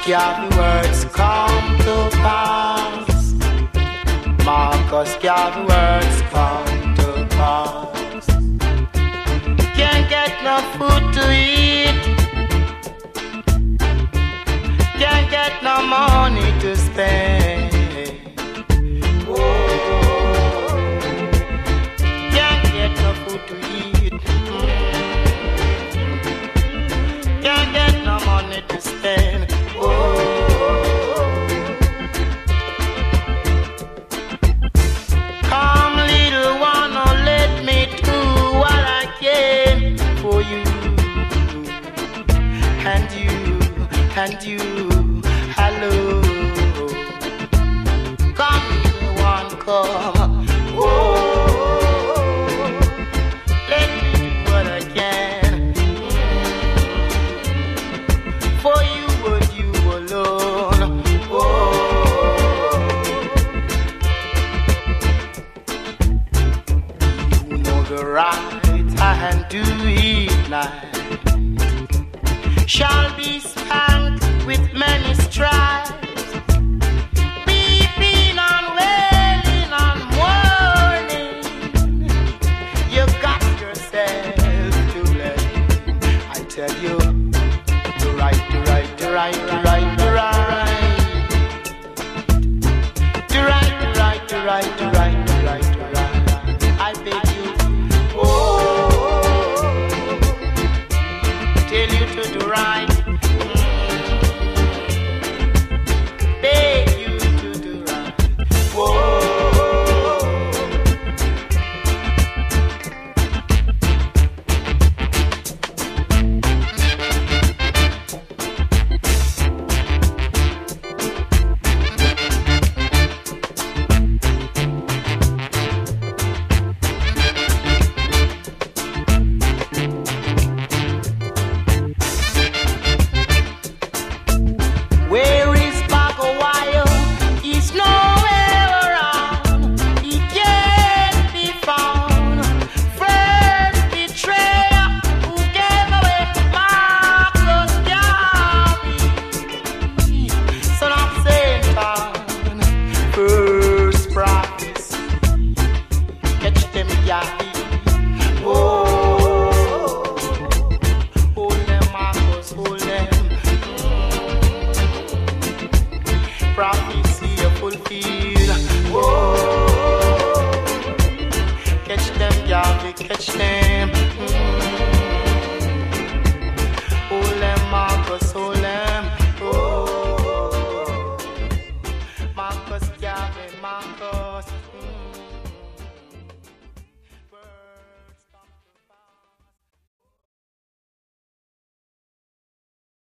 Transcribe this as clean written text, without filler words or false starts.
Garvey words come to pass. Marcus Garvey words come to pass. Can't get no food to eat. Can't get no money to spend. Oh, can't get no food to eat. Can't get no money to spend. Come, little one, oh, let me do what I can for you and you and you. Hello, come, little one, come. Oh, let me do what I can for you and you alone. Oh, you know the right hand to it now shall be spanked with many stripes, weeping and wailing and mourning. You got yourself to blame. I tell you, to right, to right, to right, to right, to right, to right, to right, to right, to right, to right, to right. I beg you, oh, tell you to do right. Beg you to do right. Whoa. Where is Bagowayo? He's nowhere around. He can't be found. First betrayer who gave away Marcus Garvey, son of Satan. First prophecy, catch them Garvey. Oh, hold them Marcus, hold them. Prophecy a fulfilled. Whoa, catch them, Garvey, catch them.